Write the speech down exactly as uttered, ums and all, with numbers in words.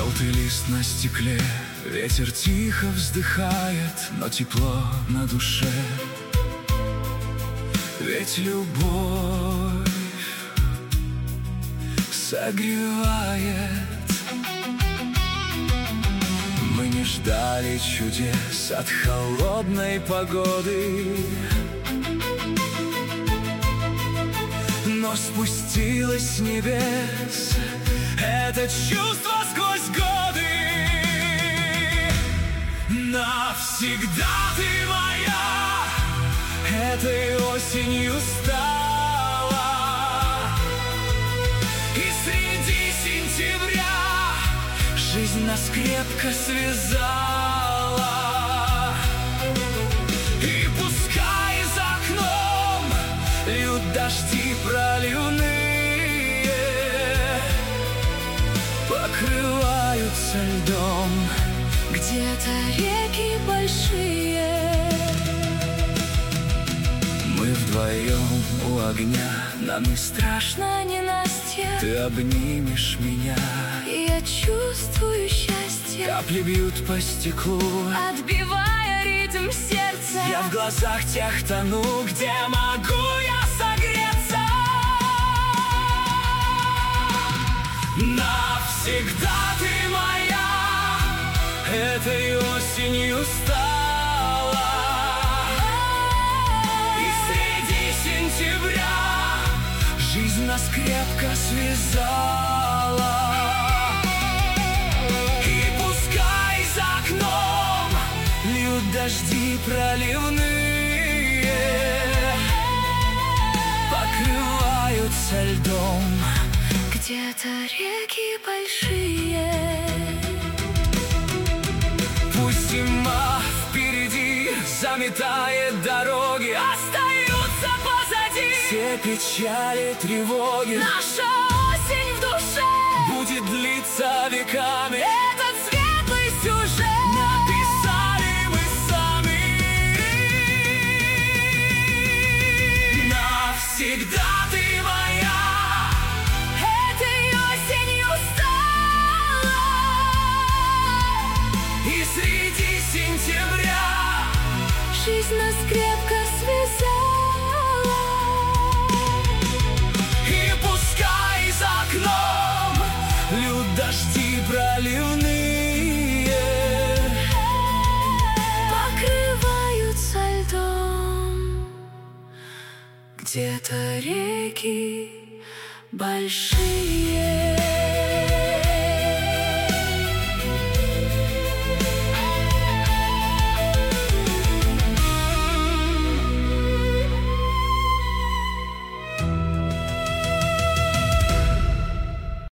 Желтый лист на стекле, ветер тихо вздыхает, но тепло на душе. Ведь любовь согревает. Мы не ждали чудес от холодной погоды, но спустилось с небес это чувство сквозь годы. Навсегда ты моя, этой осенью стала, и среди сентября жизнь нас крепко связала. И пускай за окном льют дожди проливные, покрываются льдом где-то реки большие. Мы вдвоем у огня, нам не страшно ненастье. Ты обнимешь меня, и я чувствую счастье. Капли бьют по стеклу, отбивая ритм сердца. Я в глазах тех тону, где могу я согреться. Навсегда ты моя, этой осенью стала, и среди сентября жизнь нас крепко связала. И пускай за окном льют дожди проливные, покрываются льдом где-то реки большие. Пусть зима впереди заметает дороги, остаются позади все печали, тревоги. Наша осень в душе будет длиться веками. Этот светлый сюжет написали мы сами. Навсегда ты моя, этой осенью стала, и среди сентября жизнь нас крепко связала. И пускай за окном льют дожди проливные, покрываются льдом где-то реки большие.